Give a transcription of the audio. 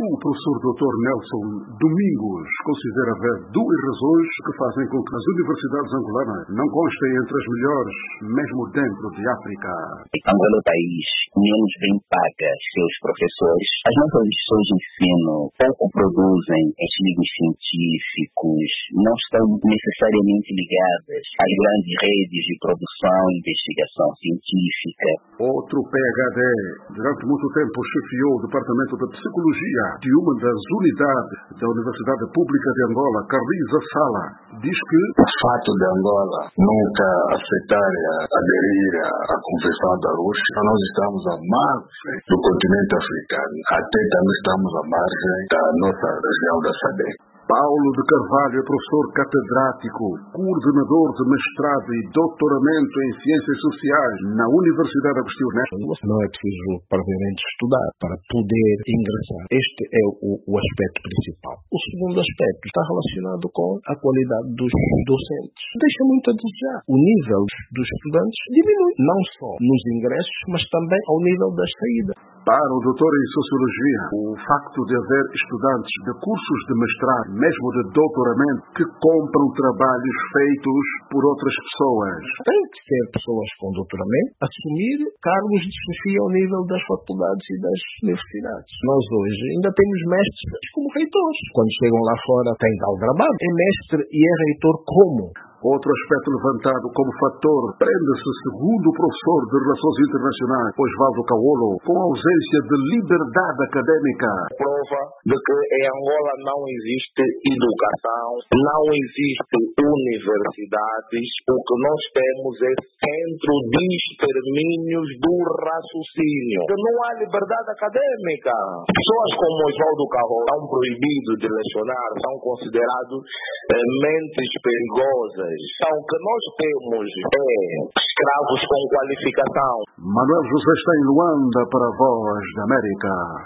O professor Dr. Nelson Domingos considera haver duas razões que fazem com que as universidades angolanas não constem entre as melhores, mesmo dentro de África. Angola é o país menos bem paga seus professores. As nossas instituições de ensino pouco produzem artigos científicos, não estão necessariamente ligadas às grandes redes de produção e investigação científica. Outro PhD, durante muito tempo chefiou o Departamento de Psicologia de uma das unidades da Universidade Pública de Angola, Carlisa Sala, diz que o fato de Angola nunca aceitar aderir à Convenção da Rússia, nós estamos à margem do continente africano, até também estamos à margem da nossa região da SADC. Paulo de Carvalho é professor catedrático, coordenador de mestrado e doutoramento em Ciências Sociais na Universidade Agostinho Neto. Não é preciso previamente estudar para poder ingressar. Este é o aspecto principal. O segundo aspecto está relacionado com a qualidade dos docentes. Deixa muito a desejar. O nível dos estudantes diminui, não só nos ingressos, mas também ao nível das saídas. Para o doutor em Sociologia, o facto de haver estudantes de cursos de mestrado, mesmo de doutoramento, que compram trabalhos feitos por outras pessoas. Tem que ser pessoas com doutoramento assumir cargos de chefia ao nível das faculdades e das universidades. Nós hoje ainda temos mestres como reitores. Quando chegam lá fora têm que aldrabar. É mestre e é reitor como? Outro aspecto levantado como fator prende-se, segundo o professor de Relações Internacionais, Osvaldo Caolo, com a ausência de liberdade académica. Prova de que em Angola não existe educação, não existe universidades. O que nós temos é centro de extermínios do raciocínio. Não há liberdade académica. Pessoas como Osvaldo Caolo são proibidos de lecionar, são considerados mentes perigosas. Então, o que nós temos é escravos com qualificação. Manuel José está em Luanda para a Voz da América.